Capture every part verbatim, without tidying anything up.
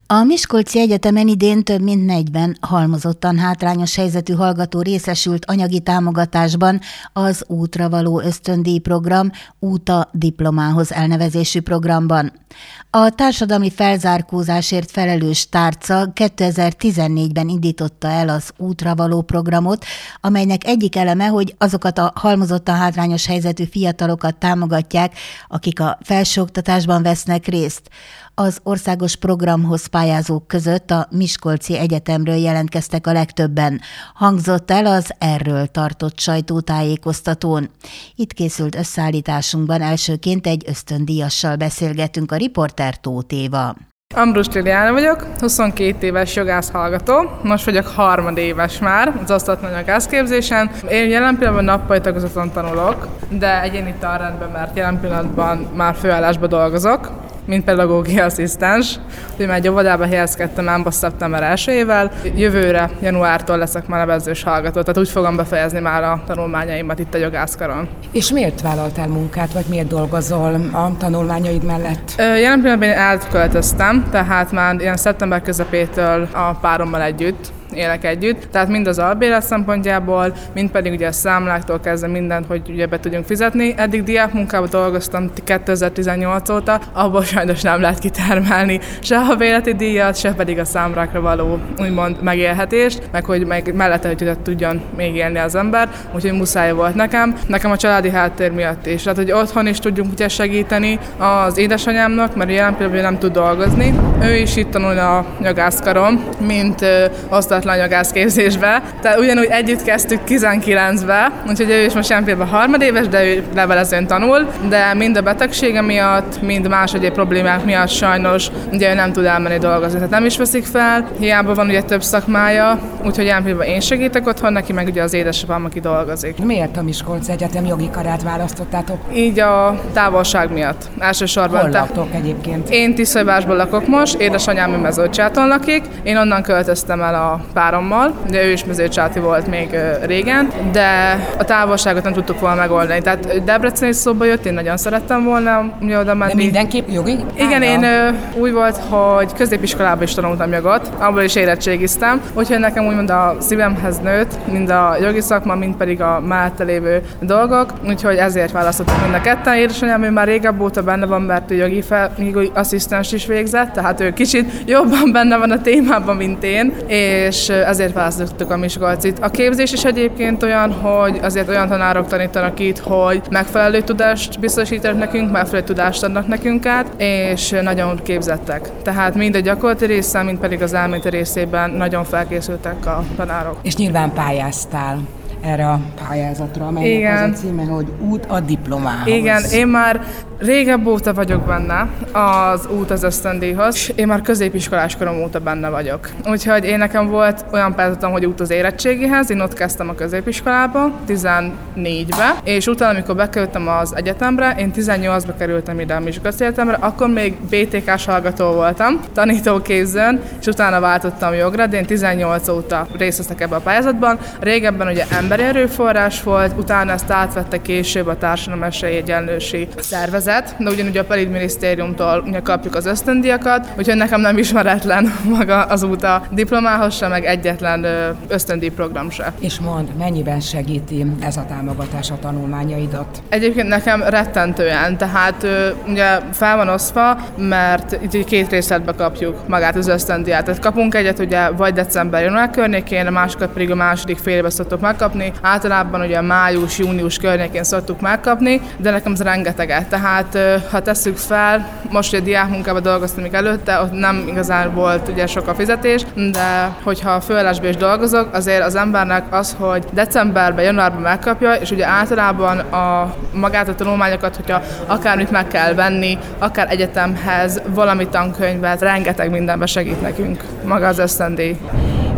A Miskolci Egyetemen idén több mint negyven halmozottan hátrányos helyzetű hallgató részesült anyagi támogatásban az Útra való ösztöndíj program Úta diplomához elnevezésű programban. A társadalmi felzárkózásért felelős tárca kétezer-tizennégyben indította el az Útra való programot, amelynek egyik eleme, hogy azokat a halmozottan hátrányos helyzetű fiatalokat támogatják, akik a felsőoktatásban vesznek részt. Az országos programhoz pályázók között a Miskolci Egyetemről jelentkeztek a legtöbben. Hangzott el az erről tartott sajtótájékoztatón. Itt készült összeállításunkban elsőként egy ösztöndíjassal beszélgetünk, a riporter Tóth Éva. Ambrus Liliana vagyok, huszonkét éves jogász hallgató, most vagyok harmadéves már az osztatlan jogászképzésen. Én jelen pillanatban nappali tagozaton tanulok, de egyéni tanrendben, mert jelen pillanatban már főállásban dolgozok, mint pedagógiai asszisztens. Úgyhogy már egy óvodában helyezkedtem Ámba szeptember elsejével. Jövőre, januártól leszek már nevezős hallgató, tehát úgy fogom befejezni már a tanulmányaimat itt a jogászkaron. És miért vállaltál munkát, vagy miért dolgozol a tanulmányaid mellett? Jelen pillanatban én elköltöztem, tehát már ilyen szeptember közepétől a párommal együtt élek együtt, tehát mind az albélet szempontjából, mind pedig ugye a számláktól kezdve mindent, hogy ugye be tudjunk fizetni. Eddig diákmunkában dolgoztam kétezer-tizennyolc óta, abból sajnos nem lehet kitermelni se a bérleti díjat, se pedig a számlákra való úgymond megélhetést, meg hogy meg mellette, hogy tudjon még élni az ember, úgyhogy muszáj volt nekem. Nekem a családi háttér miatt is, tehát hogy otthon is tudjunk ugye segíteni az édesanyámnak, mert jelen pillanatban nem tud dolgozni. Ő is itt tanul a jogászkaron, mint osztatlan jogászképzésbe. Tehát ugyanúgy együtt kezdtük tizenkilencbe, úgyhogy ő is most jelen pillanatban harmadéves, de ő levelezőn tanul, de mind a betegsége miatt, mind más egyéb problémák miatt sajnos ugye ő nem tud elmenni dolgozni, tehát nem is veszik fel, hiába van ugye több szakmája, úgyhogy jelen pillanatban én segítek otthon, neki meg ugye az édesapám, aki dolgozik. Miért a Miskolci Egyetem jogi karát választottátok? Így a távolság miatt. Elsősorban. Hol laktok egyébként? Én Tiszaújvárosban lakok most, édesanyám Mezőcsáton lakik, én onnan költöztem el a párommal, de ő is Mezőcsáti volt még régen, de a távolságot nem tudtuk volna megoldani. Tehát Debrecen is szóba jött, én nagyon szerettem volna ugye oda menni. De mindenképp jogi? Igen, én úgy volt, hogy középiskolában is tanultam jogot, abból is érettségiztem, úgyhogy nekem úgymond a szívemhez nőtt, mind a jogi szakma, mind pedig a mellette lévő dolgok, úgyhogy ezért választottuk mind a ketten. Édesanyám ő már régebb óta benne van, mert ő jogi, fel, jogi asszisztens is végzett, tehát ő kicsit jobban benne van a témában, mint én, és ezért választottuk a Miskolcit. A képzés is egyébként olyan, hogy azért olyan tanárok tanítanak itt, hogy megfelelő tudást biztosítanak nekünk, megfelelő tudást adnak nekünk át, és nagyon képzettek. Tehát mind a gyakorlati részen, mind pedig az elméleti részében nagyon felkészültek a tanárok. És nyilván pályáztál erre a pályázatra, amelynek igen. az a címe, hogy Út a diplomához. Igen, én már régebb óta vagyok benne az Út az ösztöndíjhoz, és én már középiskolás korom óta benne vagyok. Úgyhogy én nekem volt olyan pályázatom, hogy út az érettségihez, én ott kezdtem a középiskolába, tizennégybe, és utána, amikor bekerültem az egyetemre, én tizennyolcba kerültem ide a Miskolci Egyetemre, akkor még bé té ká-s hallgató voltam, tanítóképzőn, és utána váltottam jogra, de én tizennyolc óta részt veszek ebbe a pályázatban. Régebben ugye emberi erőforrás volt, utána ezt átvette később a Társadalmi Esélyegyenlőség Szervezet, de ugyanúgy a Belügyminisztériumtól ugye kapjuk az ösztöndíjakat, úgyhogy nekem nem ismeretlen maga az út a diplomához se, meg egyetlen ösztöndíjprogram se. És mondd, mennyiben segíti ez a támogatás a tanulmányaidat? Egyébként nekem rettentően, tehát ugye fel van osztva, mert itt két részletbe kapjuk magát az ösztöndíjat. Tehát kapunk egyet ugye vagy december-január környékén, a másikat pedig a második fél évben szoktuk megkapni. Általában ugye május-június környékén szoktuk megkapni, de nekem ez rengeteget. Tehát ha tesszük fel, most ugye diákmunkában dolgoztam még előtte, ott nem igazán volt ugye sok a fizetés, de hogyha főállásban is dolgozok, azért az embernek az, hogy decemberben, januárban megkapja, és ugye általában a magát a tanulmányokat, hogyha akármit meg kell venni, akár egyetemhez, valami tankönyvet, rengeteg mindenbe segít nekünk maga az ösztöndíj.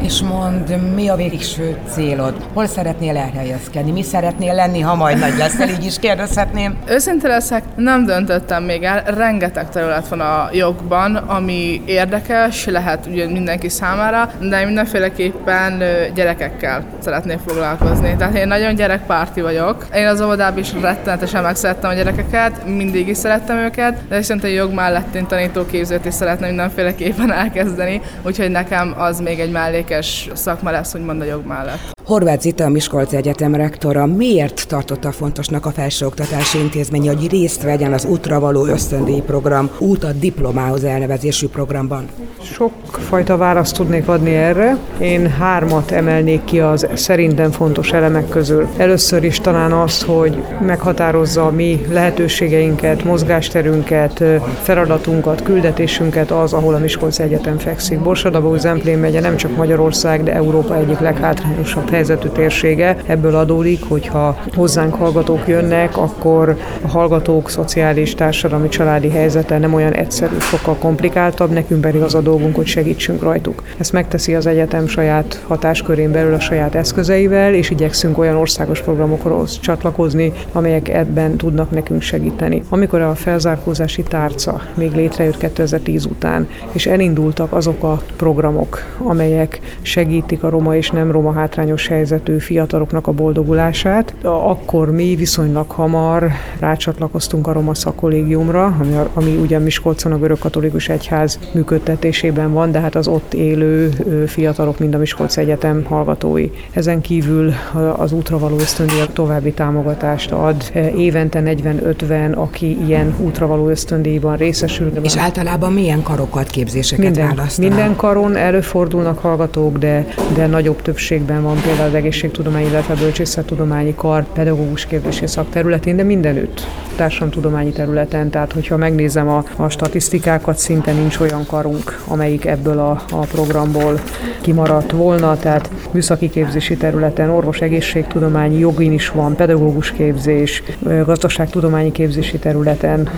És mondd, mi a végső célod? Hol szeretnél elhelyezkedni? Mi szeretnél lenni, ha majd nagy leszel? Így is kérdezhetném. Őszinte leszek, nem döntöttem még el. Rengeteg terület van a jogban, ami érdekes, lehet ugye mindenki számára, de én mindenféleképpen gyerekekkel szeretnék foglalkozni. Tehát én nagyon gyerekpárti vagyok. Én az óvodában is rettenetesen megszerettem a gyerekeket, mindig is szerettem őket, de viszont a jog mellett én tanítóképzőt is szeretném mindenféleképpen elkezdeni, úgyhogy nekem az még egy mellékes szakma lesz, úgymond a jog mellett. Horváth Zita, a Miskolci Egyetem rektora, miért tartotta fontosnak a felsőoktatási intézmény, hogy részt vegyen az útra való ösztöndíj program, út a diplomához elnevezésű programban? Sokfajta választ tudnék adni erre. Én hármat emelnék ki az szerintem fontos elemek közül. Először is talán az, hogy meghatározza a mi lehetőségeinket, mozgásterünket, feladatunkat, küldetésünket az, ahol a Miskolci Egyetem fekszik. Borsod-Abaúj-Zemplén megye nem csak Magyarország, de Európa egyik leghátrányosabb helyzetű térsége. Ebből adódik, hogyha hozzánk hallgatók jönnek, akkor a hallgatók szociális, társadalmi, családi helyzete nem olyan egyszerű, sokkal komplikáltabb, nekünk pedig az a dolgunk, hogy segítsünk rajtuk. Ezt megteszi az egyetem saját hatáskörén belül a saját eszközeivel, és igyekszünk olyan országos programokhoz csatlakozni, amelyek ebben tudnak nekünk segíteni. Amikor a felzárkózási tárca még létrejött kétezer-tíz után, és elindultak azok a programok, amelyek segítik a roma és nem roma hátrányos helyzetű fiataloknak a boldogulását, akkor mi viszonylag hamar rácsatlakoztunk a roma szakkollégiumra, ami, ami ugyan Miskolcon a görögkatolikus egyház működtetésében van, de hát az ott élő fiatalok mind a Miskolci Egyetem hallgatói. Ezen kívül az útra való ösztöndíjak további támogatást ad. Évente negyven-ötven, aki ilyen útra való ösztöndíjban részesül. És általában milyen karokat, képzéseket minden, választanak? Minden karon előfordulnak hallgatók, de, de nagyobb többségben van például az egészségtudományi, illetve bölcsészettudományi kar, pedagógus képzési szakterületén, de mindenütt társadalomtudományi területen. Tehát, hogyha megnézem a, a statisztikákat, szinte nincs olyan karunk, amelyik ebből a, a programból kimaradt volna. Tehát műszaki képzési területen, orvos egészségtudományi, jogin is van, pedagógus képzés, gazdaságtudományi képzési területen,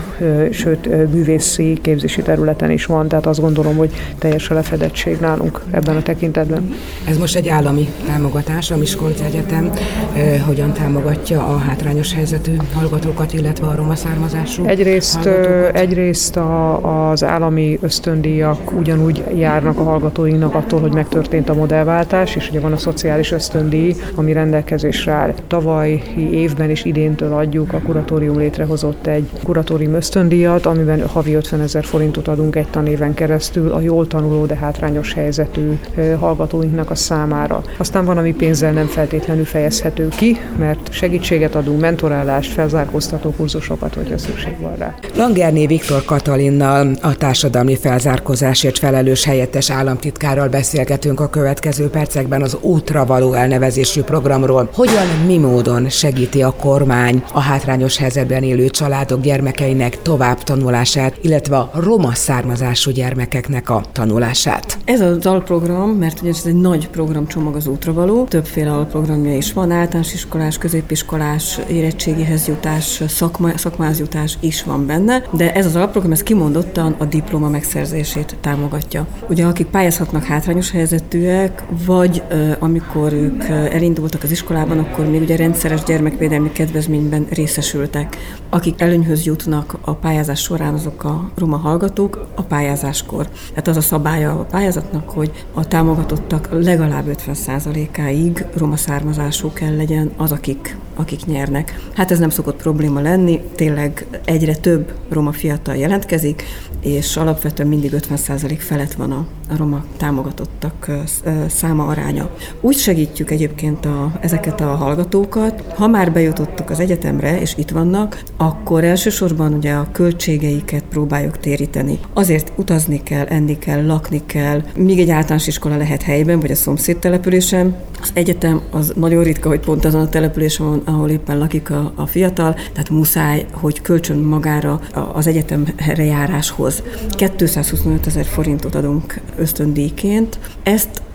sőt, művészi képzési területen is van. Tehát azt gondolom, hogy teljes a lefedettség nálunk ebben a tekintetben. Ez most egy állami támogatás, a Miskolci Egyetem eh, hogyan támogatja a hátrányos helyzetű hallgatókat, illetve a roma származású Egyrészt, hallgatókat? egyrészt a, az állami ösztöndíjak ugyanúgy járnak a hallgatóinknak attól, hogy megtörtént a modellváltás, és ugye van a szociális ösztöndíj, ami rendelkezésre áll. Tavalyi évben és idéntől adjuk, a kuratórium létrehozott egy kuratórium ösztöndíjat, amiben havi ötvenezer forintot adunk egy tanéven keresztül a jól tanuló, de hátrányos helyzetű hallgatóinknak a számára. Aztán van, ami pénzzel nem feltétlenül fejezhető ki, mert segítséget adunk, mentorálást, felzárkóztató kurzusokat, hogyha szükség van rá. Langerné Viktor Katalinnal, a társadalmi felzárkózásért felelős helyettes államtitkárral beszélgetünk a következő percekben az útra való elnevezésű programról. Hogyan, mi módon segíti a kormány a hátrányos helyzetben élő családok gyermekeinek tovább tanulását, illetve a roma származású gyermekeknek a tanulását? Ez az alprogram, mert ugye ez egy nagy programcsomag az útra való, többféle alprogramja is van, általános iskolás, középiskolás, érettségihez jutás, szakma, szakmához jutás is van benne, de ez az alprogram, ez kimondottan a diploma megszerzését támogatja. Ugye akik pályázhatnak hátrányos helyzetűek, vagy uh, amikor ők uh, elindultak az iskolában, akkor még ugye rendszeres gyermekvédelmi kedvezményben részesültek. Akik előnyhöz jutnak a pályázás során, azok a roma hallgatók a pályázáskor. Tehát az a szabálya a pályázatnak, hogy a támogatottak legalább ötven százalékáig roma származású kell legyen az, akik, akik nyernek. Hát ez nem szokott probléma lenni, tényleg egyre több roma fiatal jelentkezik, és alapvetően mindig ötven százalék felett van a, a roma támogatottak száma aránya. Úgy segítjük egyébként a, ezeket a hallgatókat, ha már bejutottak az egyetemre, és itt vannak, akkor elsősorban ugye a költségeiket próbáljuk téríteni. Azért utazni kell, enni kell, lakni kell, míg egy általános iskola lehet helyben, vagy a szomszéd településen. Az egyetem az nagyon ritka, hogy pont azon a településen van, ahol éppen lakik a, a fiatal, tehát muszáj, hogy kölcsön magára az egyetemre járáshoz. kétszázhuszonöt ezer forintot adunk ösztöndíjként. Ezt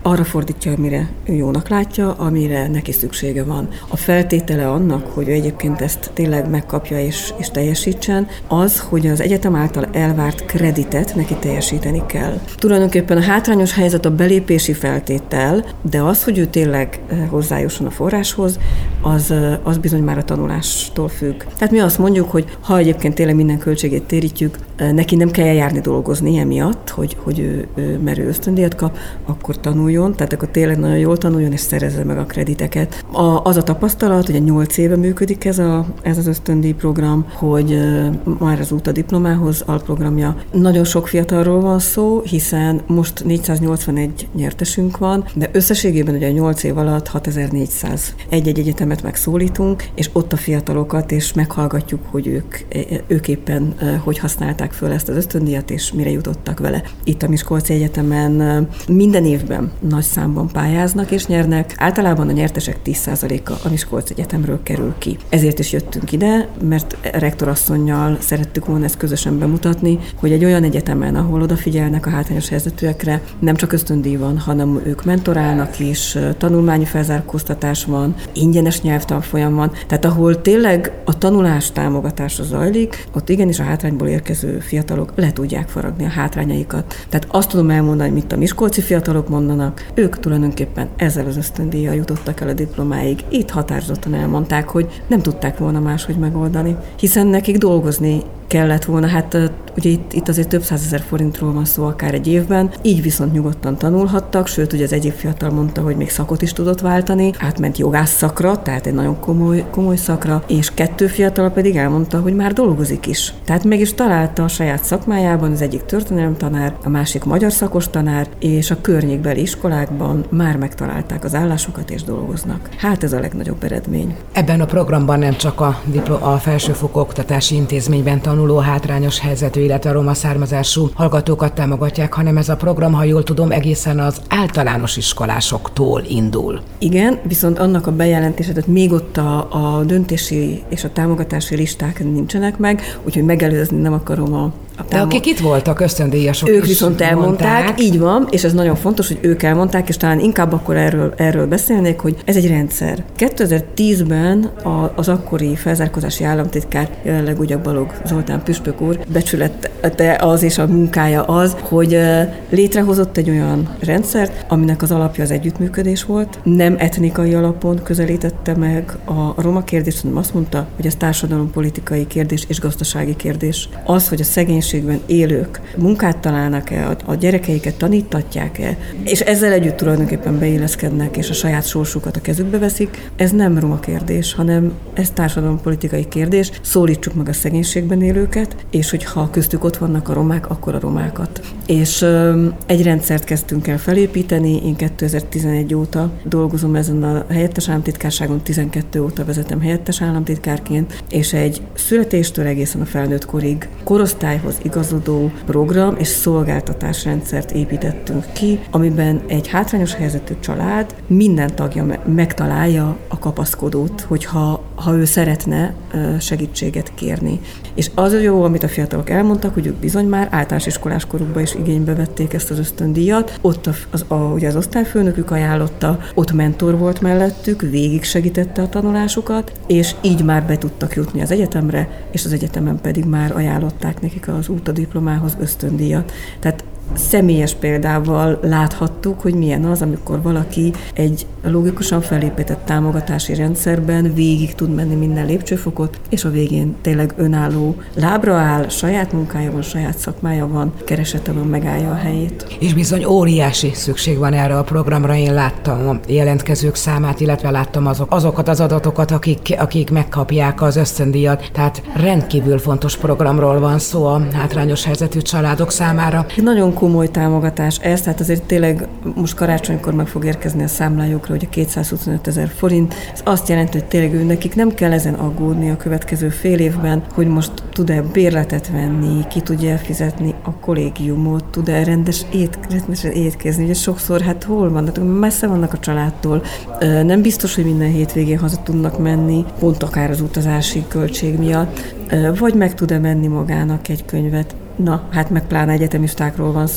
arra fordítja, amire ő jónak látja, amire neki szüksége van. A feltétele annak, hogy ő egyébként ezt tényleg megkapja és, és teljesítsen, az, hogy az egyetem által elvárt kreditet neki teljesíteni kell. Tulajdonképpen a hátrányos helyzet a belépési feltétel, de az, hogy ő tényleg hozzájusson a forráshoz, az, az bizony már a tanulástól függ. Tehát mi azt mondjuk, hogy ha egyébként tényleg minden költségét térítjük, neki nem kell járni dolgozni emiatt, hogy, hogy ő, ő merő ösztöndíjat kap, akkor tanuljon, tehát akkor tényleg nagyon jól tanuljon és szerezze meg a krediteket. A, az a tapasztalat, hogy nyolc éve működik ez, a, ez az ösztöndíjprogram, hogy már az út a diplomához alprogramja. Nagyon sok fiatalról van szó, hiszen most négyszáznyolcvanegy nyertesünk van, de összességében ugye a nyolc év alatt hatezer-négyszáz egy-egy egyetemet megszólítunk, és ott a fiatalokat, és meghallgatjuk, hogy ők, ők éppen hogy használták föl ezt az ösztöndíjat, és mire jutottak vele. Itt a Miskolci Egyetemen minden évben nagy számban pályáznak és nyernek. Általában a nyertesek tíz százaléka a Miskolci Egyetemről kerül ki. Ezért is jöttünk ide, mert rektorasszonnyal szerettük volna ezt közösen bemutatni, hogy egy olyan egyetemen, ahol odafigyelnek a hátrányos helyzetűekre, nem csak ösztöndíj van, hanem ők mentorálnak is, tanulmányi felzárkóztatás van, ingyenes nyelvtanfolyam van, tehát ahol tényleg a tanulás támogatása zajlik, ott igenis a hátrányból érkező fiatalok le tudják faragni a hátrányaikat. Tehát azt tudom elmondani, amit a miskolci fiatalok mondanak, ők tulajdonképpen ezzel az ösztöndíjjal jutottak el a diplomáig. Itt határozottan elmondták, hogy nem tudták volna máshogy megoldani, hiszen nekik dolgozni kellett volna, hát ugye itt, itt azért több százezer forintról van szó akár egy évben, így viszont nyugodtan tanulhattak, sőt, ugye az egyik fiatal mondta, hogy még szakot is tudott váltani, átment jogász szakra, tehát egy nagyon komoly, komoly szakra, és kettő fiatal pedig elmondta, hogy már dolgozik is. Tehát meg is találta a saját szakmájában, az egyik történelemtanár, a másik magyar szakos tanár, és a környékbeli iskolákban már megtalálták az állásokat és dolgoznak. Hát ez a legnagyobb eredmény. Ebben a programban nem csak a, a felsőfokú oktatási intézményben tanuló hátrányos helyzetű, illetve roma származású hallgatókat támogatják, hanem ez a program, ha jól tudom, egészen az általános iskolásoktól indul. Igen, viszont annak a bejelentése, tehát még ott a, a döntési és a támogatási listák nincsenek meg, úgyhogy megelőzni nem akarom a A De akik itt voltak, ösztöndíjasok Ők is viszont elmondták, mondták. Így van, és ez nagyon fontos, hogy ők elmondták, és talán inkább akkor erről, erről beszélnék, hogy ez egy rendszer. kétezer-tízben a, az akkori felzárkózási államtitkár, jelenleg ugye Balogh Zoltán püspök úr becsülete az és a munkája az, hogy létrehozott egy olyan rendszert, aminek az alapja az együttműködés volt. Nem etnikai alapon közelítette meg a roma kérdést, hanem azt mondta, hogy ez társadalompolitikai kérdés és gazdasági kérdés. Az, hogy a szegény élők munkát találnak-e, a gyerekeiket tanítatják-e, és ezzel együtt tulajdonképpen beilleszkednek, és a saját sorsukat a kezükbe veszik, ez nem roma kérdés, hanem ez társadalompolitikai kérdés. Szólítsuk meg a szegénységben élőket, és hogyha köztük ott vannak a romák, akkor a romákat. És ö, egy rendszert kezdtünk el felépíteni, én kétezer-tizenegy óta dolgozom ezen a helyettes államtitkárságon, tizenkettő óta vezetem helyettes államtitkárként, és egy születéstől egészen a felnőtt korig korosztályhoz igazodó program és szolgáltatásrendszert építettünk ki, amiben egy hátrányos helyzetű család minden tagja megtalálja a kapaszkodót, hogyha ha ő szeretne segítséget kérni. És az a jó, amit a fiatalok elmondtak, hogy ők bizony már általános iskolás korukban is igénybe vették ezt az ösztöndíjat, ott az, a, ugye az osztályfőnökük ajánlotta, ott mentor volt mellettük, végig segítette a tanulásukat, és így már be tudtak jutni az egyetemre, és az egyetemen pedig már ajánlották nekik az út a diplomához ösztöndíjat. Tehát személyes példával láthattuk, hogy milyen az, amikor valaki egy logikusan felépített támogatási rendszerben végig tud menni minden lépcsőfokot, és a végén tényleg önálló lábra áll, saját munkája van, saját szakmája van, keresete van, megállja a helyét. És bizony óriási szükség van erre a programra. Én láttam a jelentkezők számát, illetve láttam azok, azokat az adatokat, akik, akik megkapják az ösztöndíjat. Tehát rendkívül fontos programról van szó a hátrányos helyzetű családok számára. Nagyon komoly támogatás ez, tehát azért tényleg most karácsonykor meg fog érkezni a számlájukra, hogy a kétszázhuszonöt ezer forint. Ez azt jelenti, hogy tényleg ő nekik nem kell ezen aggódni a következő fél évben, hogy most tud-e bérletet venni, ki tudja elfizetni a kollégiumot, tud-e rendes ét, rendesen étkezni. Ugye sokszor, hát hol vannak, messze vannak a családtól, nem biztos, hogy minden hétvégén haza tudnak menni, pont akár az utazási költség miatt, vagy meg tud-e venni magának egy könyvet. Na, hát meg pláne egyetemistákról van szó.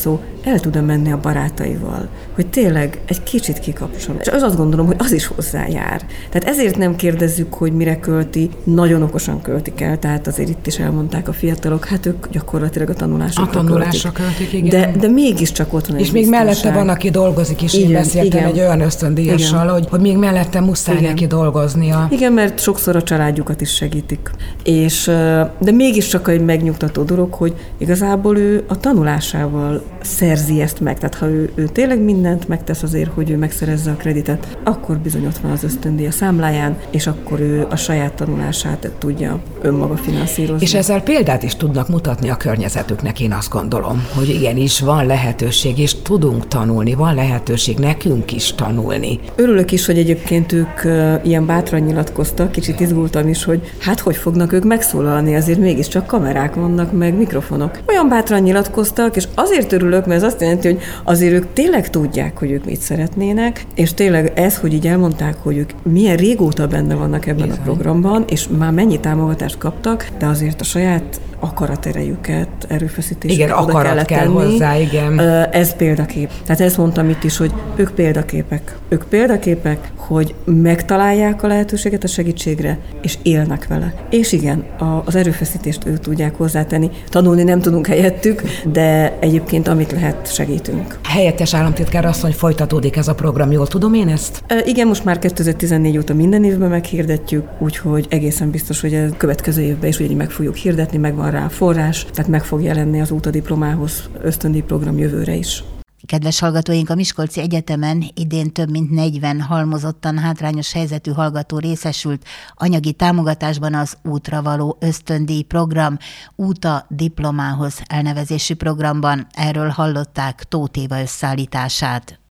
el tud menni a barátaival, hogy tényleg egy kicsit kikapcsol. És az azt gondolom, hogy az is hozzájár. Tehát ezért nem kérdezzük, hogy mire költi, nagyon okosan költik el, tehát azért itt is elmondták a fiatalok, hát ők gyakorlatilag a tanulásokra A tanulásra költik, költik igen. De, de mégiscsak ott van. És még biztonság. Mellette van, aki dolgozik is, én beszéltem egy olyan ösztöndíjassal, hogy, hogy még mellette muszáj igen. neki dolgoznia. Igen, mert sokszor a családjukat is segítik. És, de mégiscsak egy megnyugtató dolog, hogy igazából ő a tanulásával szerzi ezt meg. Tehát ha ő, ő tényleg mindent megtesz azért, hogy ő megszerezze a kreditet, akkor bizony ott van az ösztöndíj a számláján, és akkor ő a saját tanulását tudja önmaga finanszírozni. És ezzel példát is tudnak mutatni a környezetüknek, én azt gondolom, hogy igenis van lehetőség, és tudunk tanulni, van lehetőség nekünk is tanulni. Örülök is, hogy egyébként ők ilyen bátran nyilatkoztak, kicsit izgultam is, hogy hát hogy fognak ők megszólalni, azért mégiscsak kamerák vannak, meg mikrofonok. Olyan bátran nyilatkoztak, és azért örülök, mert ez azt jelenti, hogy azért ők tényleg tudják, hogy ők mit szeretnének, és tényleg ez, hogy így elmondták, hogy ők milyen régóta benne vannak ebben Bizony. a programban, és már mennyi támogatást kaptak, de azért a saját akaraterejüket, erőfeszítésüket igen, oda akarat kellett kell tenni. hozzá, igen. Ez példakép. Tehát ezt mondtam itt is, hogy ők példaképek. Ők példaképek, hogy megtalálják a lehetőséget a segítségre, és élnek vele. És igen, az erőfeszítést ők tudják hozzátenni. Tanulni nem tudunk helyettük, de egyébként amit lehet, segítünk. Helyettes államtitkár asszony, folytatódik ez a program, jól tudom én ezt? Igen, most már kétezer-tizennégy óta minden évben meghirdetjük, úgyhogy egészen biztos, hogy a következő évben is ugyanígy meg fogjuk hirdetni, meg van rá forrás, tehát meg fog jelenni az Úta diplomához ösztöndíj program jövőre is. Kedves hallgatóink, a Miskolci Egyetemen idén több mint negyven halmozottan hátrányos helyzetű hallgató részesült anyagi támogatásban az Útra való ösztöndíj program, Úta diplomához elnevezésű programban. Erről hallották Tóth Éva összeállítását.